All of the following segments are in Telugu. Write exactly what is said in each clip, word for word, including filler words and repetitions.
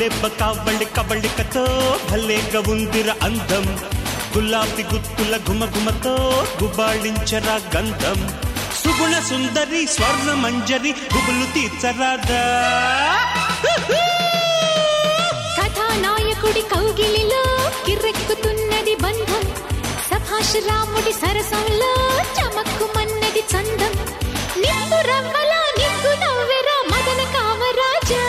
గుల్లెబ్బ కావళి కబళికతో భలేగా ఉందిర అందం, గులాబీ గుత్తుల గుమగుమతో గుబాళించరా గంధం, సుగుణ సుందరి స్వర్ణ మంజరి గుబులు తీర్చరాదా. కథానాయకుడి కౌగిలిలో కిర్రెక్కుతున్నది బంధం, సభాష్ రాముడి సరసంలో చమక్కుమన్నది చందం, నిప్పు రవ్వల నిగ్గు నవ్వెరా మదన కామరాజా.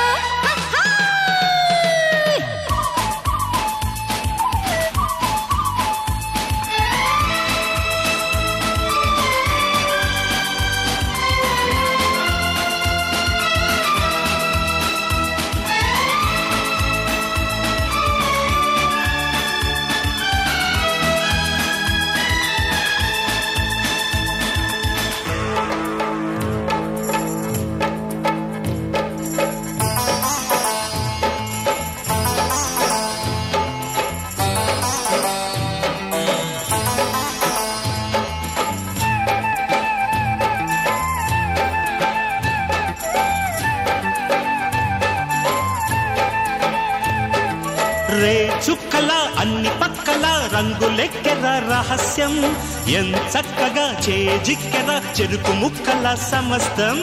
రే చుక్కల అన్ని పక్కల రంగులెక్కెర రహస్యం, ఎంచక్కగా చేజిక్కెర చెరుకు ముక్కల సమస్తం.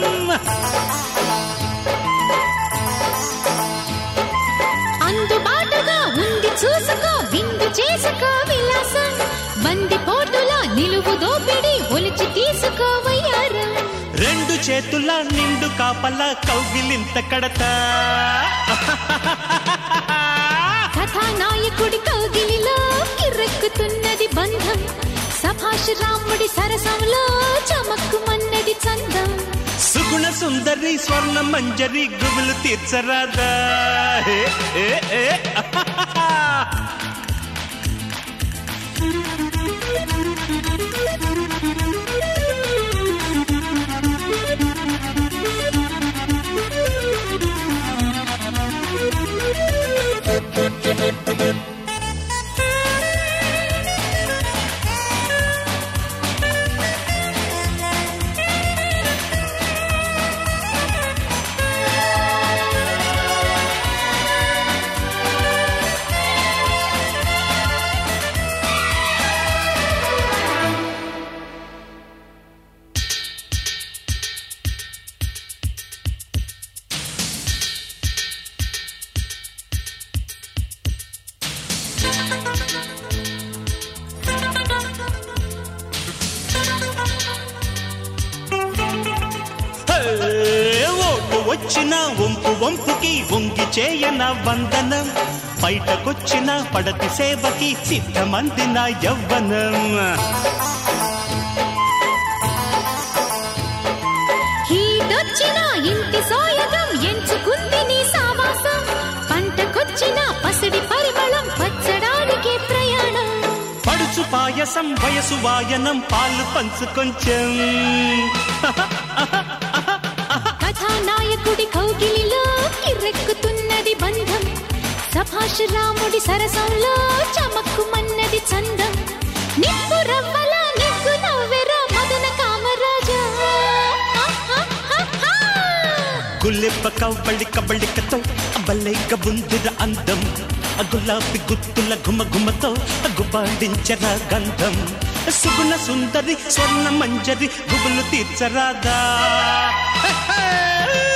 అందుబాటుగా ఉంది చూసుకో విందు చేసుకో విలాసం, బంది పోటుల నిలువు దోపిడి ఒలిచి తీసుకో వయ్యారం, రెండు చేతుల నిండు కాపల కౌగిలింత కడతా. కథానాయకుడి కౌగిలిలో కిర్రెక్కుతున్నది బంధం, సభాష్ రాముడి సరసంలో చమక్కుమన్నది చందం, సుగుణ సుందరి స్వర్ణ మంజరి గుబులు తీర్చరాదా. ఏ, ఏ, ఏ. వచ్చిన వంపు వంపుకి వంగి చేయన వందనం, బయటకొచ్చిన పడతి సేవకి సిద్ధమందిన యవ్వనం. హీటొచ్చిన ఇంటి సోయగం ఎంచుకుంది నీ సావాసం, పంటకొచ్చిన పసిడి పరిమళం పచ్చడానికి ప్రయాణం, పడుచు పాయసం వయసు వాయనం పాలు పంచు కొంచెం. కథానాయకుడి కౌగిలిలో కిర్రెక్కుతున్నది బంధం, సభాష్ రాముడి సరసంలో చమక్కుమన్నది చందం, నిప్పు రవ్వల నిగ్గు నవ్వెరా మదన కామరాజా. గుల్లెబ్బ కవ్వళి కబళికతో బలేగా ఉందిర అందం, గులాబీ గుత్తుల గుమగుమతో గుబాడించరా గంధం, సుగుణ సుందరి స్వర్ణ మంజరి గుబులు తీర్చరాదా.